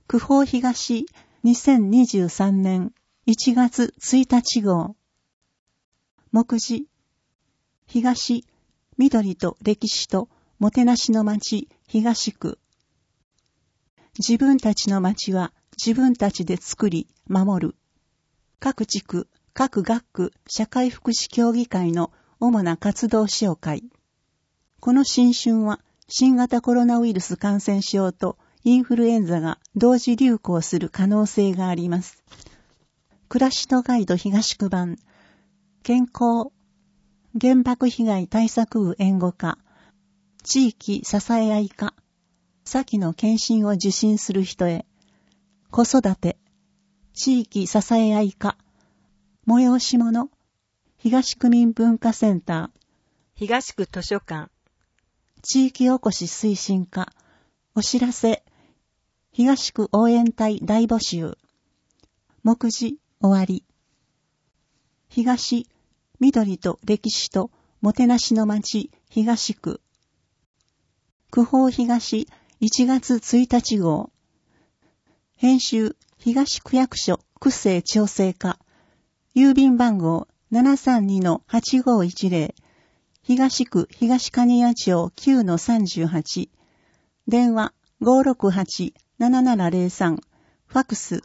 九方東2023年1月1日号。目次、東、緑と歴史ともてなしの町東区。自分たちの町は自分たちで作り、守る。各地区、各学区、社会福祉協議会の主な活動紹介。この新春は新型コロナウイルス感染症とインフルエンザが同時流行する可能性があります。暮らしのガイド東区版、健康、原爆被害対策部援護課、地域支え合い課、先の検診を受診する人へ、子育て、地域支え合い課、催し物、東区民文化センター、 東区図書館、 地域おこし推進課、お知らせ、東区応援隊大募集。目次終わり。東、緑と歴史ともてなしの町東区。九方東1月1日号。編集東区役所区政調整課。郵便番号 732-8510。東区東金谷町 9-38。電話568-7703。ファクス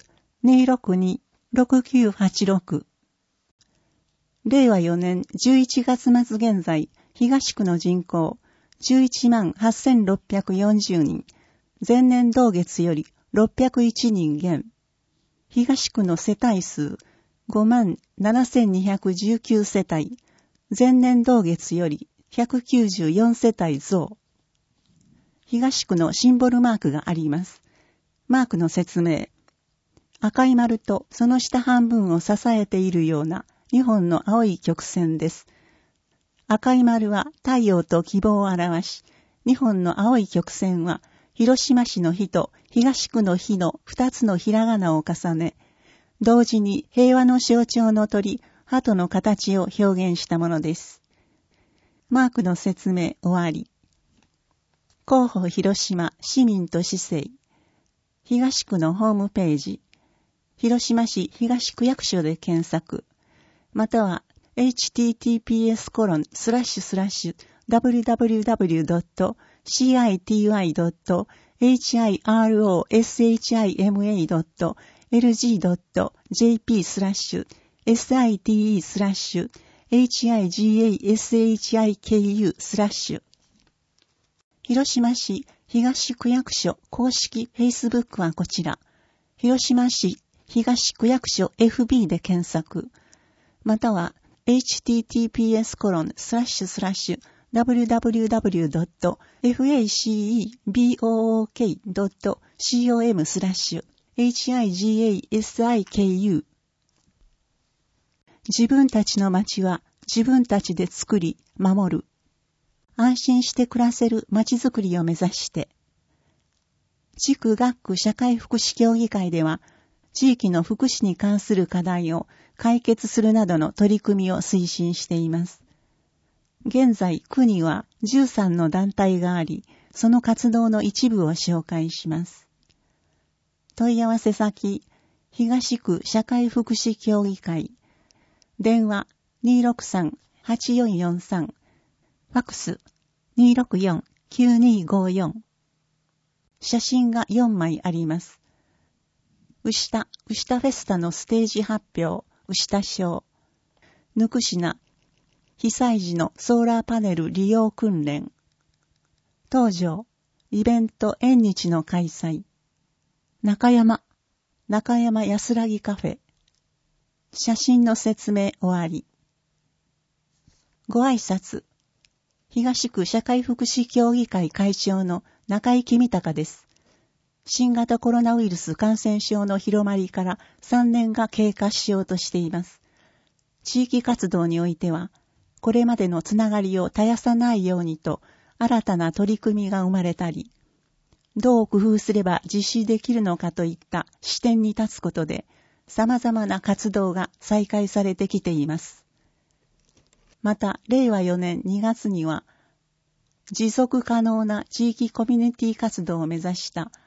262-6986。令和4年11月末現在、東区の人口118,640人。前年同月より601人減。東区の世帯数57,219世帯。前年同月より194世帯増。東区のシンボルマークがあります。マークの説明。赤い丸とその下半分を支えているような2本の青い曲線です。赤い丸は太陽と希望を表し、2本の青い曲線は広島市の日と東区の日の2つのひらがなを重ね、同時に平和の象徴の鳥、鳩の形を表現したものです。マークの説明終わり。広報広島市民と市政。東区のホームページ。広島市東区役所で検索。または https://www.city.shima.lg.jp/higashiki-ku/ 広島市東区役所公式 Facebook はこちら。広島市東区役所 FB で検索。または https://www.facebook.com/higasiku。 自分たちの町は自分たちで作り、守る。安心して暮らせる町づくりを目指して。地区学区社会福祉協議会では、地域の福祉に関する課題を解決するなどの取り組みを推進しています。現在、区には13の団体があり、その活動の一部を紹介します。問い合わせ先、東区社会福祉協議会。電話263-8443。ファクス264-9254。写真が4枚あります。牛田フェスタのステージ発表、牛田賞。ぬくしな、被災時のソーラーパネル利用訓練。東条、イベント縁日の開催。中山安らぎカフェ。写真の説明終わり。ご挨拶。東区社会福祉協議会会長の中井公隆です。新型コロナウイルス感染症の広まりから3年が経過しようとしています。地域活動においては、これまでのつながりを絶やさないようにと、新たな取り組みが生まれたり、どう工夫すれば実施できるのかといった視点に立つことで、様々な活動が再開されてきています。また、令和4年2月には、持続可能な地域コミュニティ活動を目指した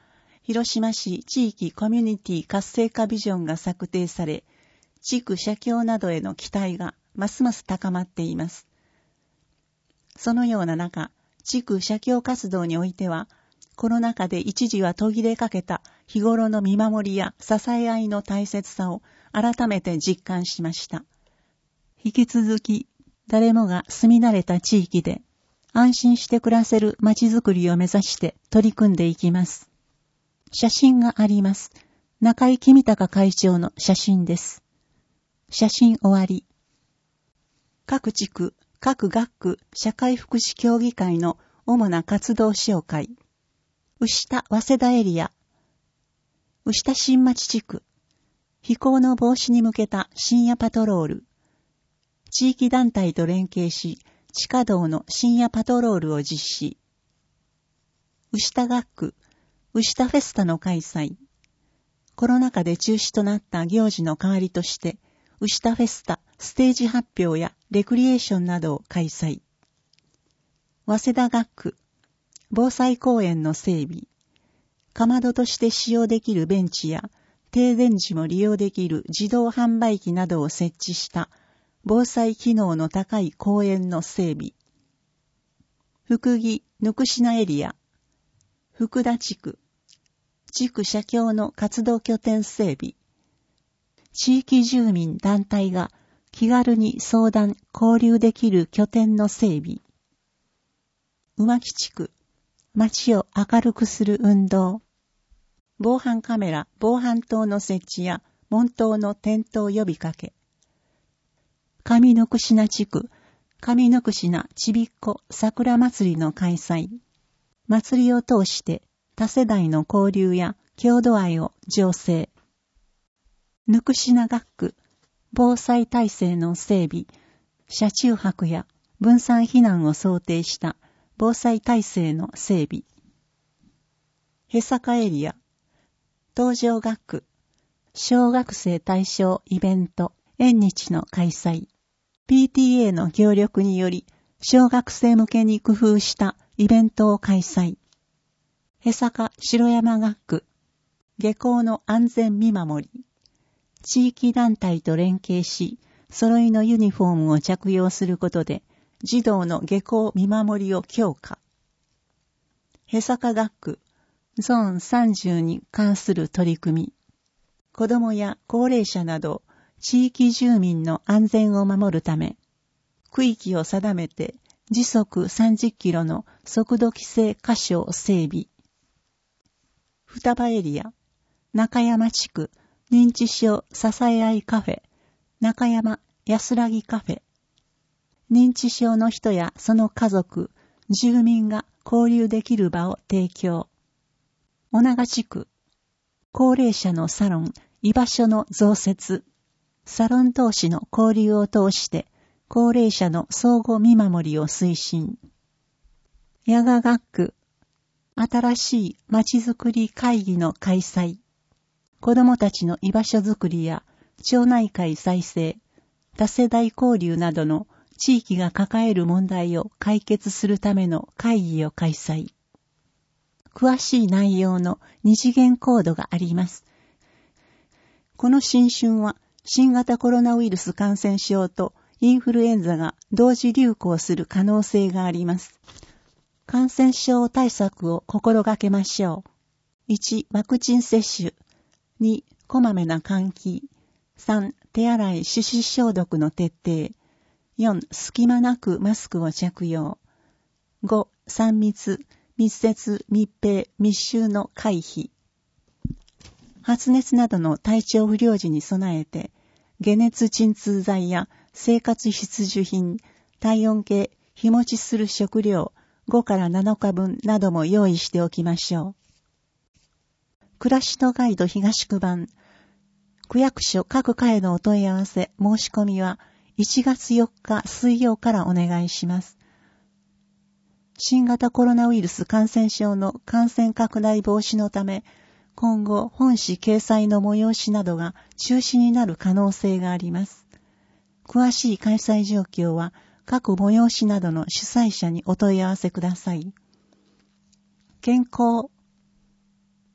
広島市地域コミュニティ活性化ビジョンが策定され、地区社協などへの期待がますます高まっています。そのような中、地区社協活動においては、コロナ禍で一時は途切れかけた日頃の見守りや支え合いの大切さを改めて実感しました。引き続き、誰もが住み慣れた地域で安心して暮らせる街づくりを目指して取り組んでいきます。写真があります。中井公隆会長の写真です。写真終わり。各地区、各学区、社会福祉協議会の主な活動紹介。牛田早稲田エリア。牛田新町地区。非行の防止に向けた深夜パトロール。地域団体と連携し、地下道の深夜パトロールを実施。牛田学区。牛田フェスタの開催。コロナ禍で中止となった行事の代わりとして、牛田フェスタステージ発表やレクリエーションなどを開催。早稲田学区。防災公園の整備。かまどとして使用できるベンチや、停電時も利用できる自動販売機などを設置した防災機能の高い公園の整備。福木ぬくしなエリア。福田地区。地区社協の活動拠点整備。地域住民団体が気軽に相談・交流できる拠点の整備。馬木地区。街を明るくする運動。防犯カメラ、防犯灯の設置や門灯の点灯呼びかけ。上ぬくしな地区。上ぬくしなちびっこ桜祭りの開催。祭りを通して多世代の交流や郷土愛を醸成。ぬくしな学区。防災体制の整備。車中泊や分散避難を想定した防災体制の整備。へさかエリア。東条学区。小学生対象イベント、縁日の開催。PTA の協力により、小学生向けに工夫したイベントを開催。へさか城山学区。下校の安全見守り。地域団体と連携し、揃いのユニフォームを着用することで、児童の下校見守りを強化。へさか学区。ゾーン30に関する取り組み。子どもや高齢者など、地域住民の安全を守るため、区域を定めて時速30キロの速度規制箇所を整備。双葉エリア。中山地区。認知症支え合いカフェ。中山安らぎカフェ。認知症の人やその家族、住民が交流できる場を提供。小長地区。高齢者のサロン、居場所の増設。サロン同士の交流を通して、高齢者の相互見守りを推進。矢賀学区。新しいまちづくり会議の開催。子どもたちの居場所づくりや町内会再生、多世代交流などの地域が抱える問題を解決するための会議を開催。詳しい内容の二次元コードがあります。この新春は新型コロナウイルス感染症とインフルエンザが同時流行する可能性があります。感染症対策を心がけましょう。1、ワクチン接種。2、こまめな換気。3、手洗い手指消毒の徹底。4、隙間なくマスクを着用。5、3密、密接、密閉、密集の回避。発熱などの体調不良時に備えて、解熱鎮痛剤や生活必需品、体温計、日持ちする食料5から7日分なども用意しておきましょう。暮らしのガイド東区版。区役所各課へのお問い合わせ、申し込みは1月4日水曜からお願いします。新型コロナウイルス感染症の感染拡大防止のため、今後本誌掲載の催しなどが中止になる可能性があります。詳しい開催状況は各催しなどの主催者にお問い合わせください。健康。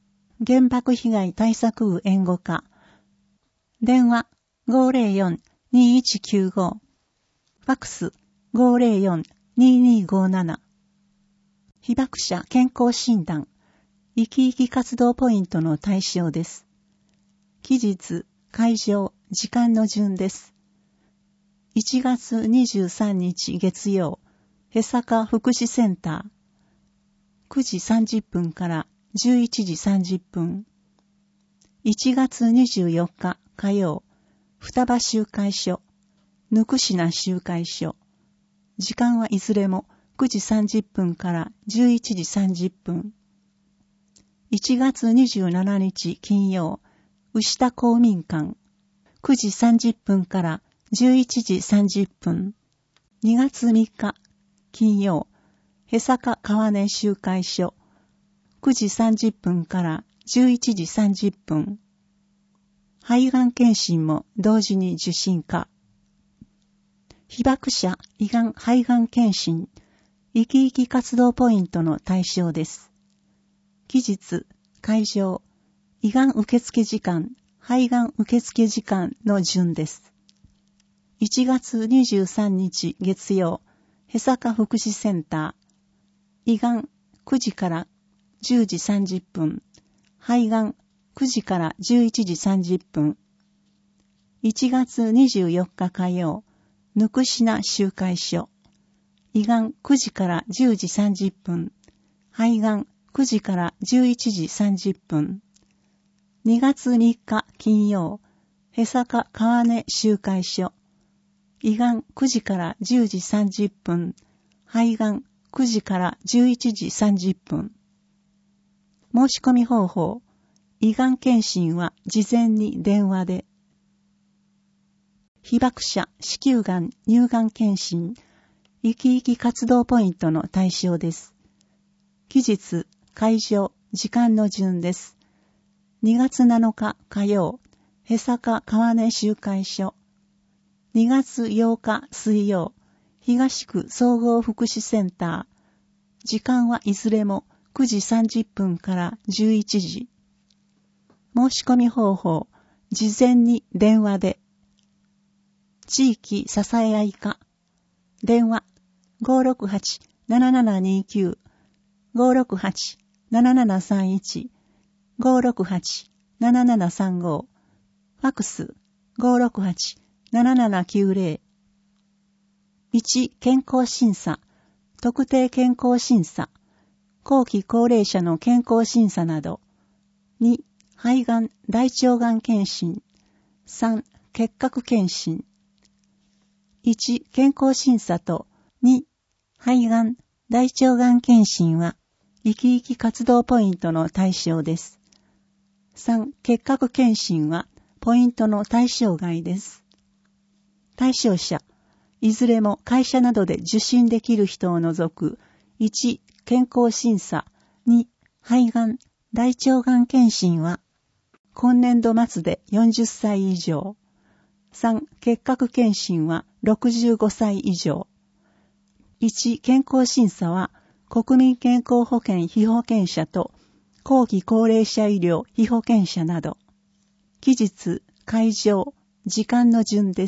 原爆被害対策部援護課。電話504-2195。ファックス504-2257。被爆者健康診断。生き生き活動ポイントの対象です。期日、会場、時間の順です。1月23日月曜、へさか福祉センター。9時30分から11時30分。1月24日火曜、双葉集会所、ぬくしな集会所。時間はいずれも9時30分から11時30分。1月27日金曜、牛田公民館。9時30分から11時30分。2月3日金曜、へさか川根集会所。9時30分から11時30分。肺がん検診も同時に受診か。被爆者胃がん肺がん検診、生き生き活動ポイントの対象です。期日、会場、胃がん受付時間、肺がん受付時間の順です。1月23日月曜、へさか福祉センター。胃がん9時から10時30分。肺がん9時から11時30分。1月24日火曜、ぬくしな集会所。胃がん9時から10時30分。肺がん9時から11時30分。2月3日金曜、へさか川根集会所。胃がん9時から10時30分。肺がん9時から11時30分。申し込み方法。胃がん検診は事前に電話で。被爆者子宮がん乳がん検診。生き生き活動ポイントの対象です。期日、会場、時間の順です。2月7日火曜、へさか川根集会所。2月8日水曜、東区総合福祉センター。時間はいずれも9時30分から11時。申し込み方法、事前に電話で。地域支え合い課。電話568-7729、568-7731、568-7735。ファックス568-7790。1、健康審査、特定健康審査、後期高齢者の健康審査など。2、肺がん、大腸がん検診。3、結核検診。1、健康審査と2、肺がん、大腸がん検診は、生き生き活動ポイントの対象です。3、結核検診は、ポイントの対象外です。対象者、いずれも会社などで受診できる人を除く、1、健康審査、2、肺がん、大腸がん検診は、今年度末で40歳以上。3、結核検診は65歳以上。1、健康審査は国民健康保険被保険者と後期高齢者医療被保険者など。期日、会場、時間の順です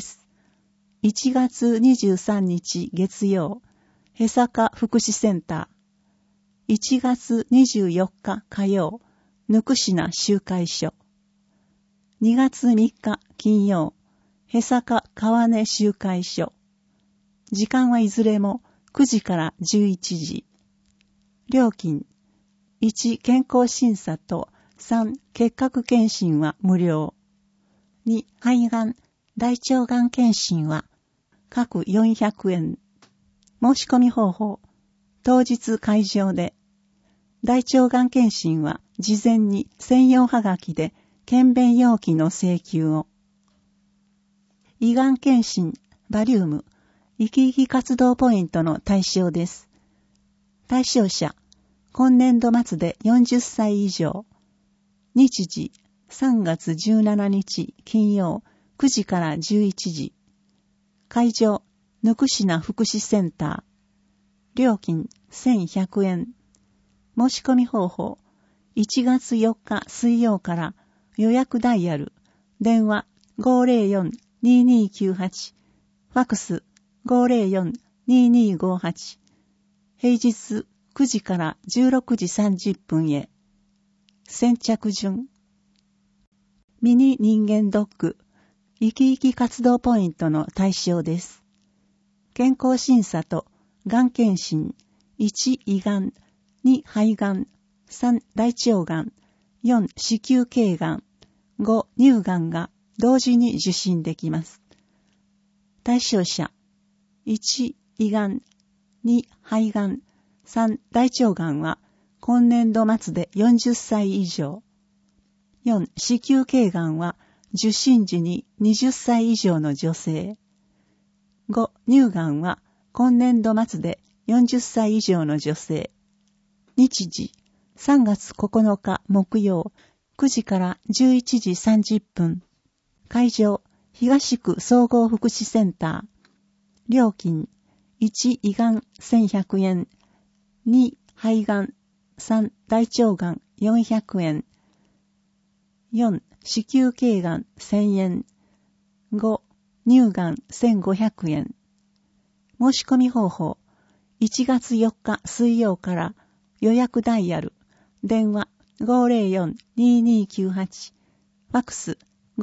。1月23日月曜、へさか福祉センター。1月24日火曜、ぬくしな集会所。2月3日金曜、へさか川根集会所。時間はいずれも9時から11時。料金、1、健康審査と3、結核検診は無料。2、肺がん、大腸がん検診は各400円。申し込み方法、当日会場で。大腸がん検診は事前に専用はがきで検便容器の請求を。胃がん検診、バリウム、生き生き活動ポイントの対象です。対象者、今年度末で40歳以上。日時、3月17日金曜9時から11時。会場、ぬくしな福祉センター。料金1100円。申し込み方法、 1月4日水曜から予約ダイヤル、電話 504-2298、ファクス 504-2258、平日9時から16時30分へ。先着順。ミニ人間ドック、生き生き活動ポイントの対象です。健康審査とがん検診、1胃がん、2肺がん、3大腸がん、4子宮頸がん、5乳がんが同時に受診できます。対象者、1胃がん、2肺がん、3大腸がんは今年度末で40歳以上。4子宮頸がんは受診時に20歳以上の女性。5乳がんは今年度末で40歳以上の女性。日時、3月9日木曜、9時から11時30分。会場、東区総合福祉センター。料金、1胃がん1100円、2肺がん、3大腸がん400円、4子宮頸がん1000円、5乳がん1500円。申し込み方法、1月4日水曜から予約ダイヤル、電話 504-2298、ファクス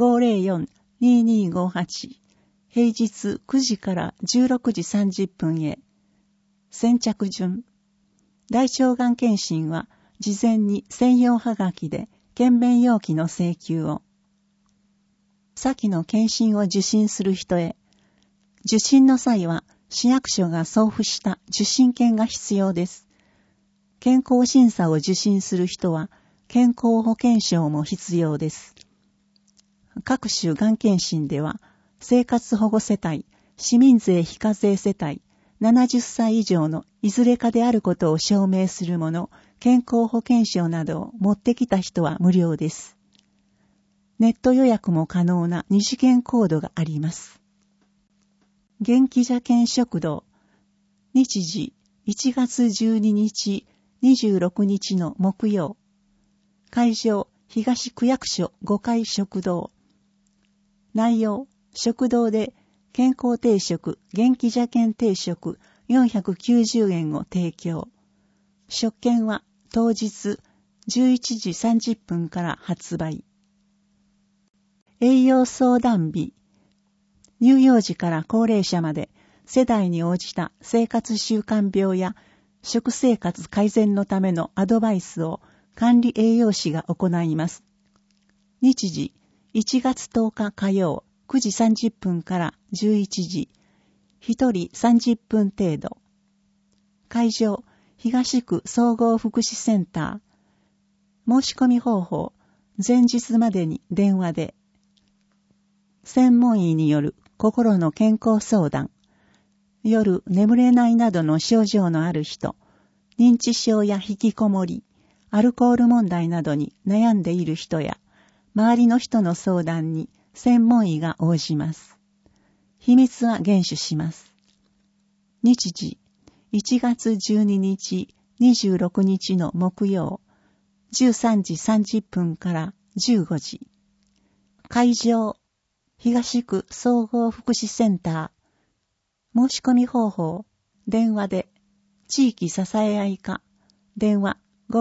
504-2258、平日9時から16時30分へ。先着順。大腸がん検診は事前に専用はがきで検便容器の請求を。先の検診を受診する人へ。受診の際は市役所が送付した受診券が必要です。健康審査を受診する人は健康保険証も必要です。各種がん検診では生活保護世帯、市民税非課税世帯、70歳以上のいずれかであることを証明するもの、健康保険証などを持ってきた人は無料です。ネット予約も可能な二次元コードがあります。元気茶犬食堂、日時1月12日、26日の木曜。会場、東区役所5階食堂。内容、食堂で健康定食、元気茶犬定食490円を提供。食券は当日11時30分から発売。栄養相談日。乳幼児から高齢者まで世代に応じた生活習慣病や食生活改善のためのアドバイスを管理栄養士が行います。日時1月10日火曜9時30分から11時。1人30分程度。会場、東区総合福祉センター。申し込み方法、前日までに電話で。専門医による心の健康相談。夜眠れないなどの症状のある人、認知症や引きこもり、アルコール問題などに悩んでいる人や、周りの人の相談に専門医が応じます。秘密は厳守します。日時、1月12日、26日の木曜、13時30分から15時。会場、東区総合福祉センター。申し込み方法、電話で、地域支え合い課、電話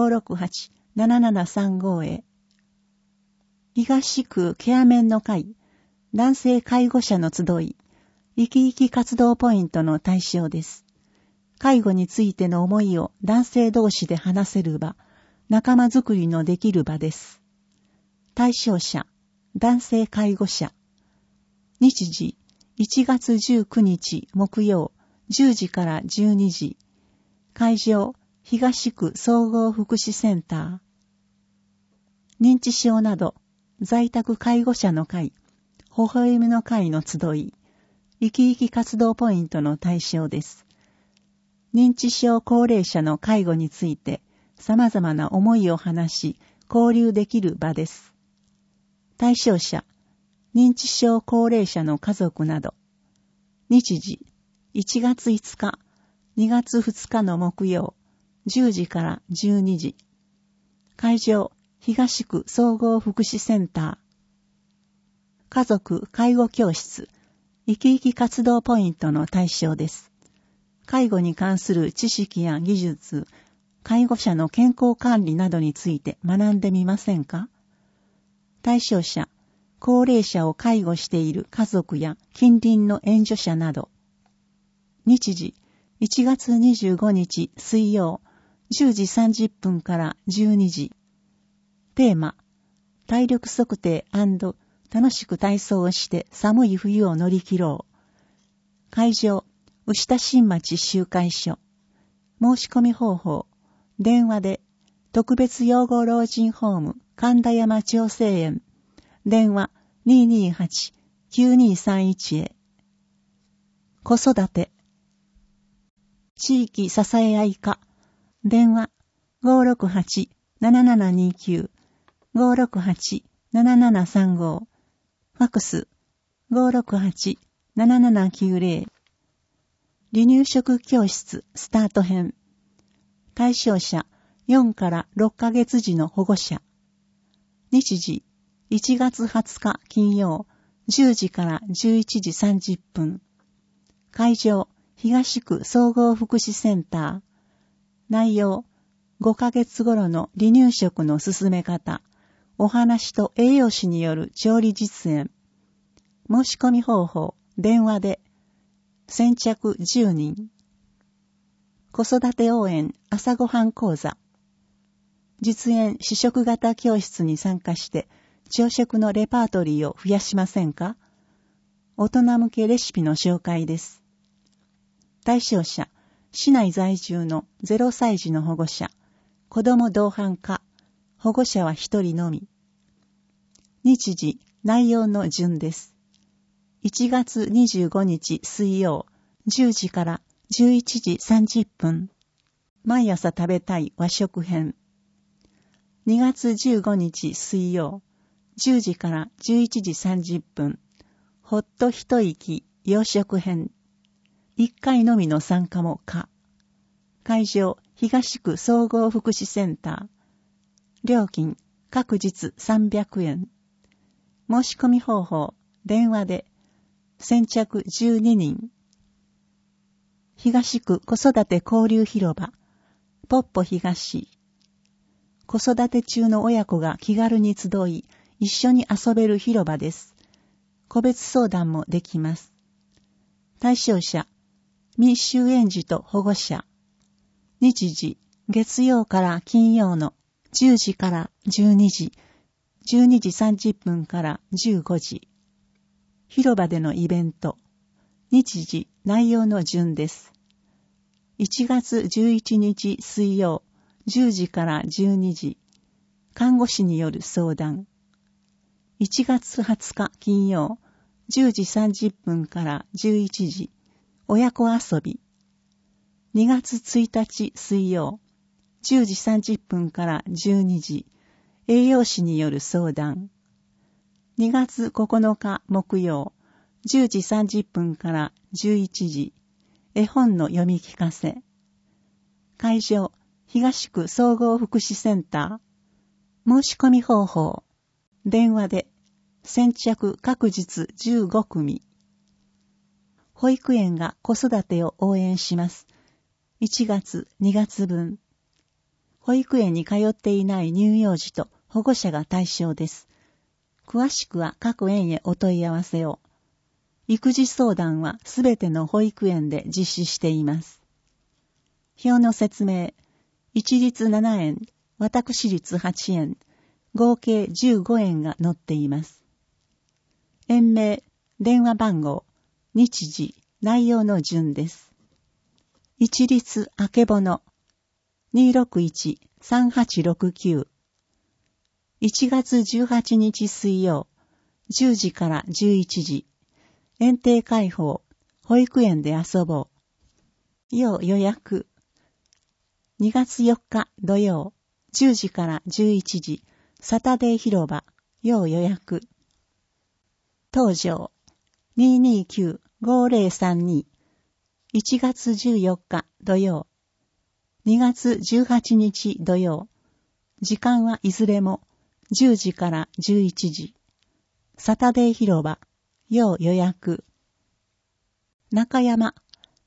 568-7735 へ。東区ケアメンの会、男性介護者の集い、生き生き活動ポイントの対象です。介護についての思いを男性同士で話せる場、仲間づくりのできる場です。対象者、男性介護者。日時、1月19日木曜、10時から12時。会場、東区総合福祉センター。認知症など、在宅介護者の会、微笑みの会の集い、生き生き活動ポイントの対象です。認知症高齢者の介護について、様々な思いを話し、交流できる場です。対象者、認知症高齢者の家族など。日時、1月5日、2月2日の木曜、10時から12時。 会場、東区総合福祉センター。家族介護教室、生き生き活動ポイントの対象です。介護に関する知識や技術、介護者の健康管理などについて学んでみませんか？対象者、高齢者を介護している家族や近隣の援助者など。日時、1月25日水曜、10時30分から12時。テーマ、体力測定&楽しく体操をして寒い冬を乗り切ろう。会場、牛田新町集会所。申し込み方法、電話で、特別養護老人ホーム神田山長生園。電話 228-9231 へ。子育て。地域支え合い課。電話 568-7729。568-7735。ファクス 568-7790。離乳食教室スタート編。対象者4から6ヶ月児の保護者。日時1月20日金曜10時から11時30分。会場東区総合福祉センター。内容5ヶ月頃の離乳食の進め方。お話と栄養士による調理実演。申し込み方法、電話で。先着10人。子育て応援朝ごはん講座。実演試食型教室に参加して朝食のレパートリーを増やしませんか？大人向けレシピの紹介です。対象者、市内在住の0歳児の保護者、子ども同伴か、保護者は1人のみ。日時、内容の順です。1月25日水曜、10時から11時30分。毎朝食べたい和食編。2月15日水曜、10時から11時30分。ほっと一息洋食編。1回のみの参加も可。会場、東区総合福祉センター。料金、各日300円。申し込み方法、電話で。先着12人。東区子育て交流広場。ポッポ東。子育て中の親子が気軽に集い、一緒に遊べる広場です。個別相談もできます。対象者、未就園児と保護者。日時、月曜から金曜の10時から12時、12時30分から15時。広場でのイベント。日時、内容の順です。1月11日水曜、10時から12時。看護師による相談。1月20日金曜、10時30分から11時。親子遊び。2月1日水曜、10時30分から12時。栄養士による相談。2月9日木曜、10時30分から11時。絵本の読み聞かせ。会場、東区総合福祉センター。申し込み方法。電話で。先着各日15組。保育園が子育てを応援します。1月、2月分。保育園に通っていない乳幼児と保護者が対象です。詳しくは各園へお問い合わせを。育児相談はすべての保育園で実施しています。表の説明。一律7円、私立8円、合計15円が載っています。園名、電話番号、日時、内容の順です。一律あけぼの 261-3869。1月18日水曜、10時から11時。園庭開放、保育園で遊ぼう。要予約。2月4日土曜、10時から11時。サタデー広場、要予約。当場、229-5032。1月14日土曜、2月18日土曜、 時間はいずれも10時から11時。サタデー広場、要予約。中山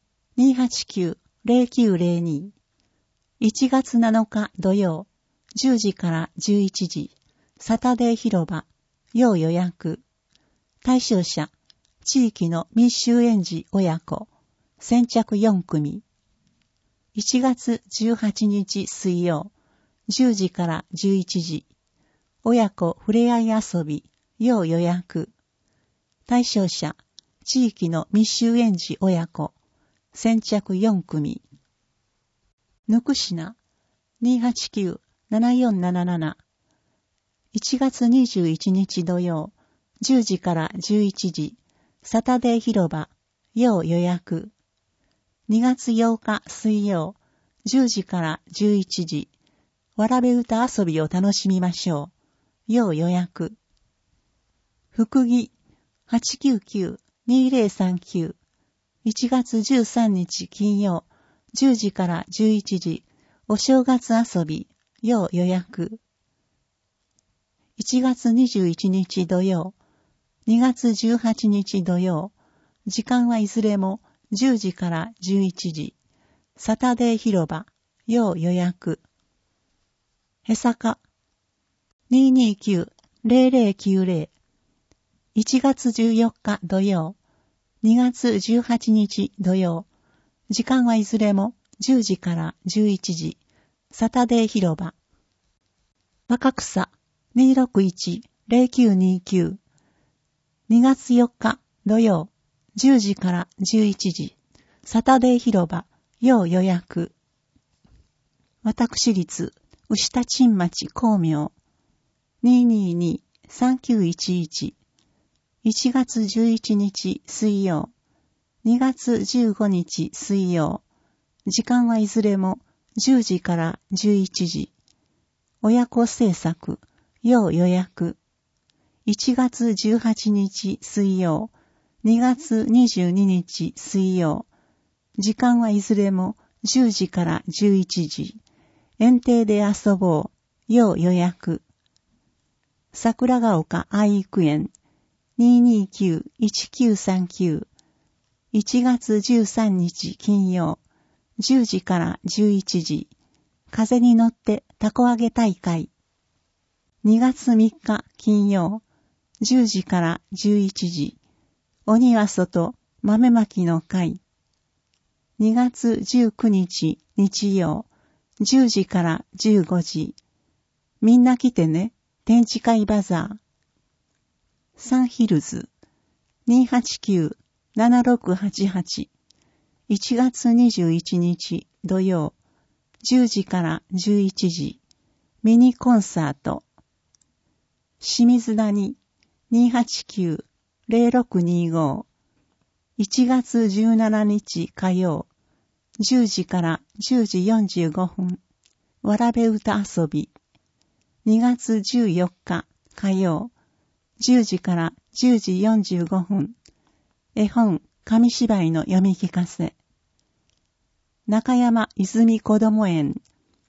289-0902。1月7日土曜、10時から11時。サタデー広場、要予約。対象者、地域の密集園児親子、先着4組。1月18日水曜、10時から11時。親子ふれあい遊び、要予約。対象者、地域の密集園児親子、先着4組。ぬくしな 289-7477。1月21日土曜、10時から11時。サタデー広場、要予約。2月8日水曜、10時から11時。わらべ歌遊びを楽しみましょう。要予約。福木 899-2039。1月13日金曜、10時から11時。お正月遊び、要予約。1月21日土曜、2月18日土曜。時間はいずれも10時から11時。サタデー広場、要予約。へさか 229-0090。1月14日土曜、2月18日土曜。時間はいずれも10時から11時。サタデー広場。若草 261-0929。2月4日土曜、10時から11時。サタデー広場、要予約。私立、牛田鎮町光明。222-3911。1月11日水曜、2月15日水曜。時間はいずれも10時から11時。親子制作、要予約。1月18日水曜、2月22日水曜。時間はいずれも10時から11時。園庭で遊ぼう、要予約。桜ヶ丘愛育園 229-1939。1月13日金曜、10時から11時。風に乗ってたこ揚げ大会。2月3日金曜、10時から11時。鬼は外豆まきの会。2月19日日曜、10時から15時。みんな来てね、展示会バザー。サンヒルズ 289-7688。1月21日土曜、10時から11時。ミニコンサート。清水谷 289-0625。1月17日火曜、10時から10時45分。わらべ歌遊び。2月14日火曜、10時から10時45分。絵本、紙芝居の読み聞かせ。中山泉こども園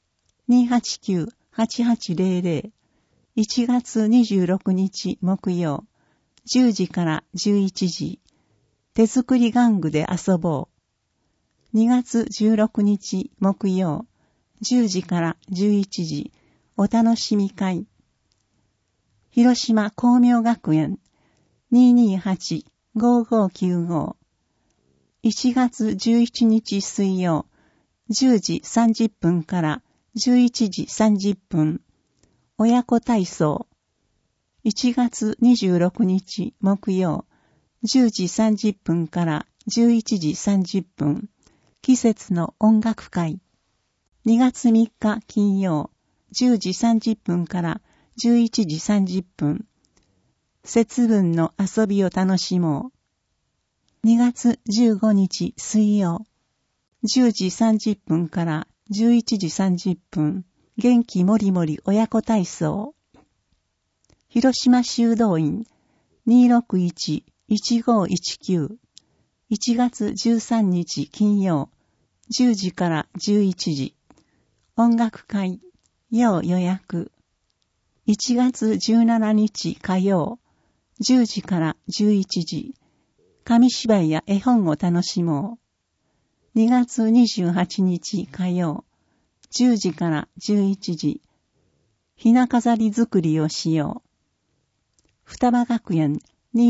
289-8800。1月26日木曜、10時から11時。手作り玩具で遊ぼう。2月16日木曜、10時から11時。お楽しみ会。広島光明学園 228-5595。1月17日水曜、10時30分から11時30分。親子体操。1月26日木曜、10時30分から11時30分。季節の音楽会。2月3日金曜、10時30分から11時30分。節分の遊びを楽しもう。2月15日水曜、10時30分から11時30分。元気もりもり親子体操。広島修道院 261-1519。1月13日金曜、10時から11時。音楽会。 要予約。1月17日火曜、10時から11時。紙芝居や絵本を楽しもう。2月28日火曜、10時から11時。ひな飾り作りをしよう。双葉学園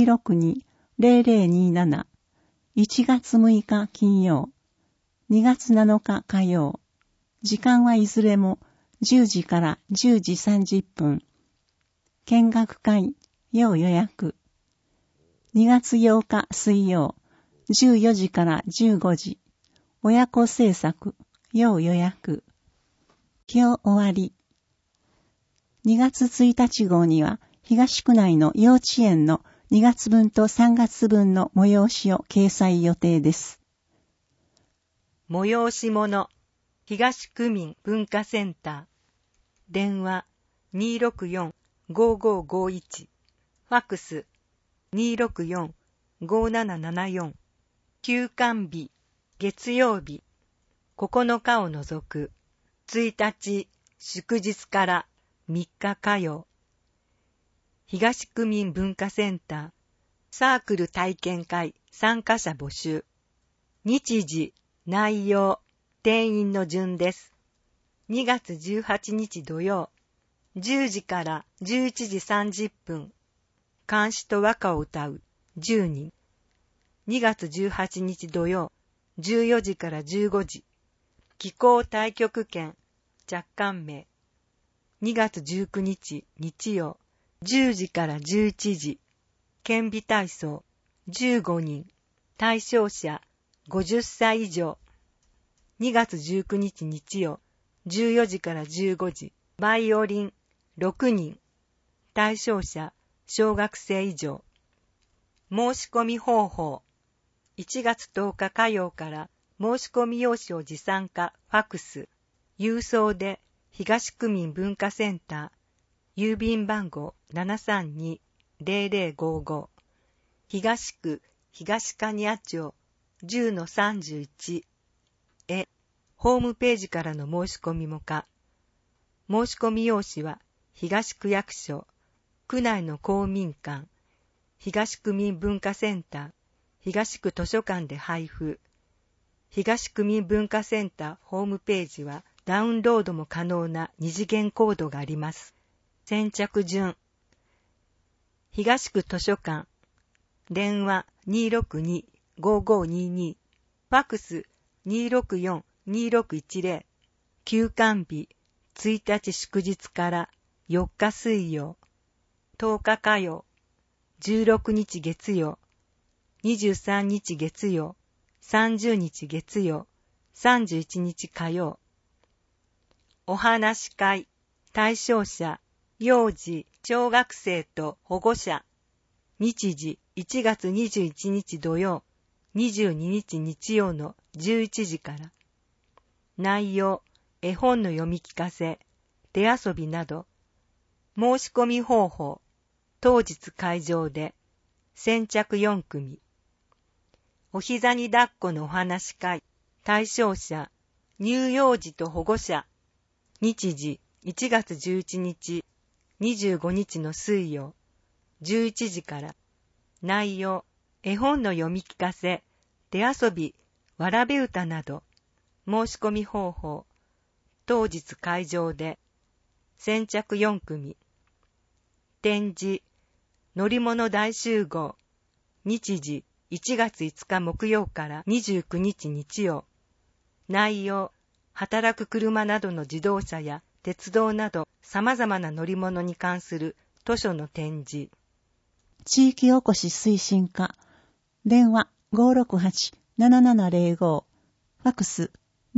262-0027。1月6日金曜、2月7日火曜。時間はいずれも10時から10時30分。見学会、要予約。2月8日水曜、14時から15時。親子制作、要予約。今日終わり。2月1日号には、東区内の幼稚園の2月分と3月分の催しを掲載予定です。 催し物、東区民文化センター。電話、264-5551。ファックス、264-5774。休館日、月曜日、9日を除く、1日、祝日から3日火曜。東区民文化センター、サークル体験会参加者募集。日時、内容、定員の順です。2月18日土曜、10時から11時30分。漢詩と和歌を歌う10人。2月18日土曜、14時から15時。気候太極拳、着艦名。2月19日日曜、10時から11時。顕微体操、15人。対象者、50歳以上。2月19日日曜、14時から15時。バイオリン、6人。対象者、小学生以上。申し込み方法。1月10日火曜から申し込み用紙を持参かファクス。郵送で東区民文化センター。郵便番号 732-0055。東区東蟹谷町 10-31。ホームページからの申し込みも可。申し込み用紙は東区役所、区内の公民館、東区民文化センター、東区図書館で配布。東区民文化センターホームページはダウンロードも可能な二次元コードがあります。先着順。東区図書館。電話262-5522。ファックス264-2610。休館日1日祝日から4日水曜。10日火曜。16日月曜。23日月曜。30日月曜。31日火曜。お話し会。対象者。幼児、小学生と保護者。日時1月21日土曜、22日日曜の11時から。内容、絵本の読み聞かせ、手遊びなど。申し込み方法、当日会場で。先着4組。お膝に抱っこのお話し会。対象者、乳幼児と保護者。日時1月11日、25日の水曜、11時から。内容、絵本の読み聞かせ、手遊び、わらべ歌など。申し込み方法、当日会場で。先着4組。展示、乗り物大集合。日時、1月5日木曜から29日日曜。内容、働く車などの自動車や鉄道など様々な乗り物に関する図書の展示。 地域おこし推進課。電話568-7705。ファクス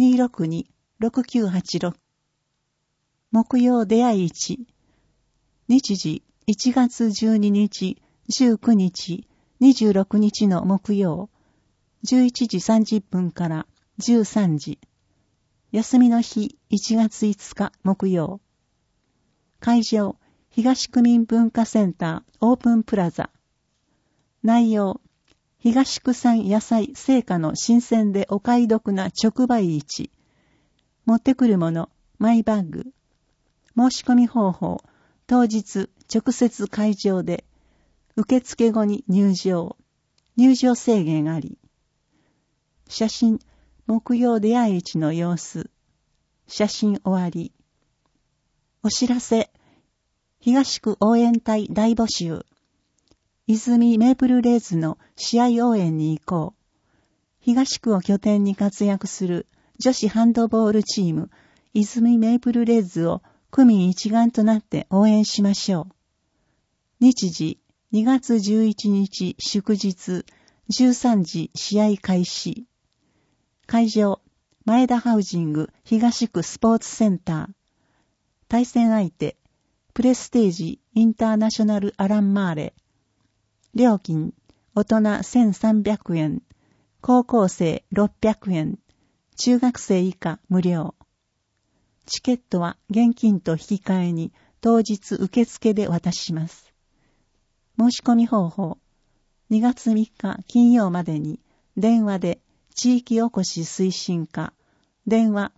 262-6986。木曜出会い1。日時1月12日、19日、26日の木曜。11時30分から13時。休みの日1月5日木曜。会場、東区民文化センターオープンプラザ。内容、東区産野菜青果の新鮮でお買い得な直売市。持ってくるもの、マイバッグ。 申し込み方法、当日直接会場で、受付後に入場制限あり。写真、木曜出会い市の様子。写真終わり。お知らせ、東区応援隊大募集。泉メープルレイズの試合応援に行こう。東区を拠点に活躍する女子ハンドボールチーム、泉メープルレイズを区民一丸となって応援しましょう。日時、2月11日祝日、13時試合開始。会場、前田ハウジング東区スポーツセンター。対戦相手、プレステージインターナショナルアランマーレ。料金、大人1300円、高校生600円、中学生以下無料。チケットは現金と引き換えに当日受付で渡します。申し込み方法、2月3日金曜までに電話で地域おこし推進課、電話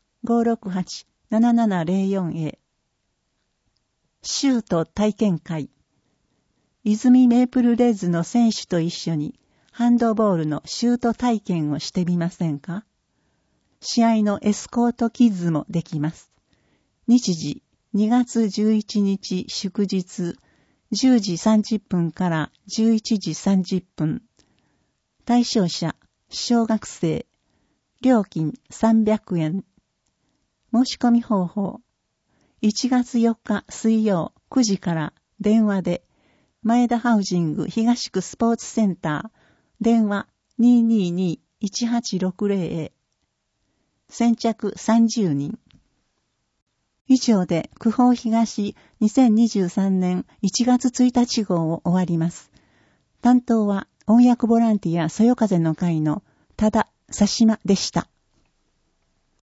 568-7704 へ。シュート体験会、泉メープルレイズの選手と一緒にハンドボールのシュート体験をしてみませんか？試合のエスコートキッズもできます。日時、2月11日祝日、10時30分から11時30分。対象者、小学生。料金300円。申し込み方法。1月4日水曜9時から電話で、前田ハウジング東区スポーツセンター、電話 222-1860 へ。先着30人。以上で区報東2023年1月1日号を終わります。担当は音訳ボランティアそよ風の会の多田佐島でした。